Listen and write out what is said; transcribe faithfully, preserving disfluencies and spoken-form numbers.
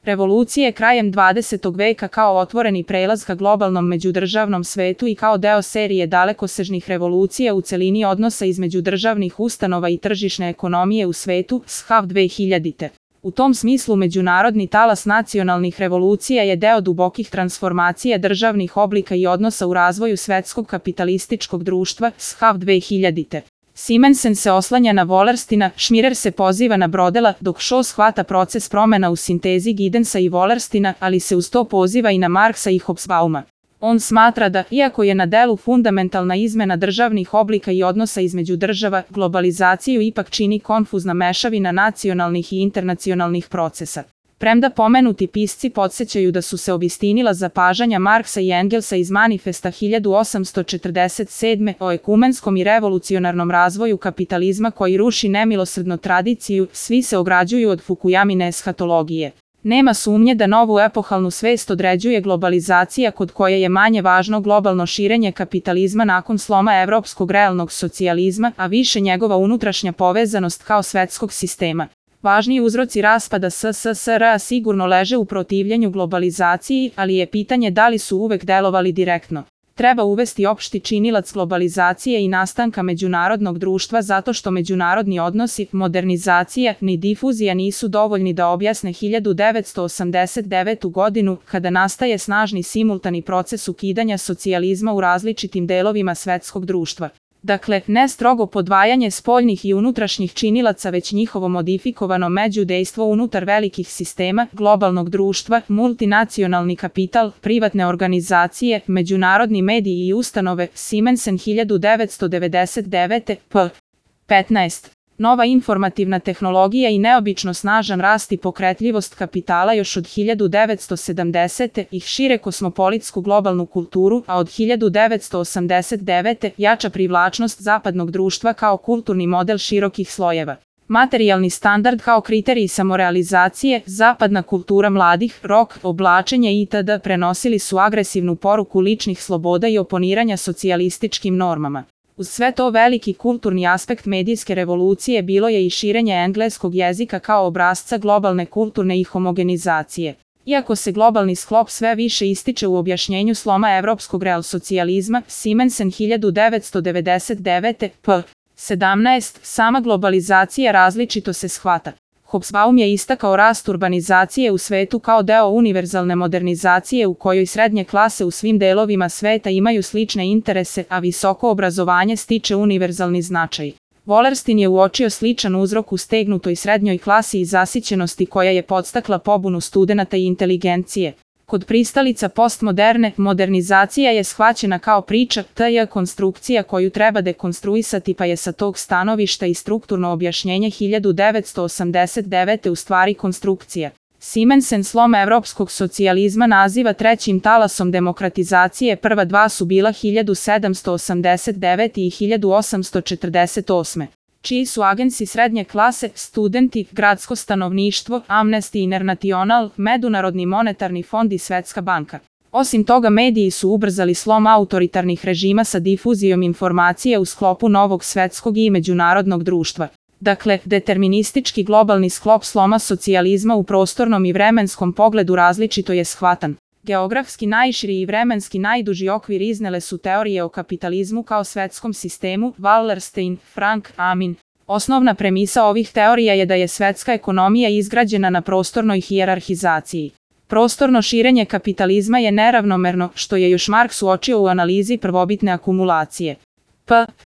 Revolucije krajem dvadesetog veka kao otvoreni prelaz ka globalnom međudržavnom svetu i kao deo serije dalekosežnih revolucija u celini odnosa između državnih ustanova i tržišne ekonomije u svetu, S H A V dve hiljadite. U tom smislu međunarodni talas nacionalnih revolucija je deo dubokih transformacija državnih oblika i odnosa u razvoju svetskog kapitalističkog društva, S H A V dve hiljadite. Simensen se oslanja na Wallerstina, Schmirer se poziva na Brodela, dok Shaw shvata proces promena u sintezi Giddensa i Wallerstina, ali se uz to poziva i na Marksa i Hobsbauma. On smatra da, iako je na delu fundamentalna izmena državnih oblika i odnosa između država, globalizaciju ipak čini konfuzna mešavina nacionalnih i internacionalnih procesa. Premda pomenuti pisci podsjećaju da su se obistinila zapažanja Marksa i Engelsa iz manifesta hiljadu osamsto četrdeset sedme. o ekumenskom i revolucionarnom razvoju kapitalizma koji ruši nemilosrdno tradiciju, svi se ograđuju od Fukuyamine eshatologije. Nema sumnje da novu epohalnu svest određuje globalizacija kod koje je manje važno globalno širenje kapitalizma nakon sloma evropskog realnog socijalizma, a više njegova unutrašnja povezanost kao svetskog sistema. Važniji uzroci raspada S S S R sigurno leže u protivljenju globalizaciji, ali je pitanje da li su uvek delovali direktno. Treba uvesti opšti činilac globalizacije i nastanka međunarodnog društva zato što međunarodni odnosi, modernizacija ni difuzija nisu dovoljni da objasne hiljadu devetsto osamdeset devetu. godinu, kada nastaje snažni simultani proces ukidanja socijalizma u različitim delovima svetskog društva. Dakle, ne strogo podvajanje spoljnih i unutrašnjih činilaca, već njihovo modifikovano međudejstvo unutar velikih sistema, globalnog društva, multinacionalni kapital, privatne organizacije, međunarodni mediji i ustanove, Simensen hiljadu devetsto devedeset devete. p. petnaest. Nova informativna tehnologija i neobično snažan rast i pokretljivost kapitala još od hiljadu devetsto sedamdesete. ih šire kosmopolitsku globalnu kulturu, a od hiljadu devetsto osamdeset devete. jača privlačnost zapadnog društva kao kulturni model širokih slojeva. Materijalni standard kao kriterij samorealizacije, zapadna kultura mladih, rok, oblačenje itd. prenosili su agresivnu poruku ličnih sloboda i oponiranja socijalističkim normama. Uz sve to veliki kulturni aspekt medijske revolucije bilo je i širenje engleskog jezika kao obrasca globalne kulturne i homogenizacije. Iako se globalni sklop sve više ističe u objašnjenju sloma evropskog realsocijalizma, Simensen hiljadu devetsto devedeset devete. p. sedamnaest. Sama globalizacija različito se shvata. Hobsbaum je istakao rast urbanizacije u svetu kao deo univerzalne modernizacije u kojoj srednje klase u svim delovima sveta imaju slične interese, a visoko obrazovanje stiče univerzalni značaj. Wallerstin je uočio sličan uzrok u stegnutoj srednjoj klasi i zasićenosti koja je podstakla pobunu studenata i inteligencije. Kod pristalica postmoderne, modernizacija je shvaćena kao priča, tj. konstrukcija koju treba dekonstruisati, pa je sa tog stanovišta i strukturno objašnjenje hiljadu devetsto osamdeset devete u stvari konstrukcija. Simensen slom evropskog socijalizma naziva trećim talasom demokratizacije, prva dva su bila hiljadu sedamsto osamdeset devete. i hiljadu osamsto četrdeset osme. čiji su agensi srednje klase, studenti, gradsko stanovništvo, Amnesty International, Međunarodni monetarni fond i Svetska banka. Osim toga, mediji su ubrzali slom autoritarnih režima sa difuzijom informacije u sklopu novog svetskog i međunarodnog društva. Dakle, deterministički globalni sklop sloma socijalizma u prostornom i vremenskom pogledu različito je shvatan. Geografski najširi i vremenski najduži okvir iznele su teorije o kapitalizmu kao svetskom sistemu, Wallerstein, Frank, Amin. Osnovna premisa ovih teorija je da je svetska ekonomija izgrađena na prostornoj hijerarhizaciji. Prostorno širenje kapitalizma je neravnomerno, što je još Marks uočio u analizi prvobitne akumulacije. p.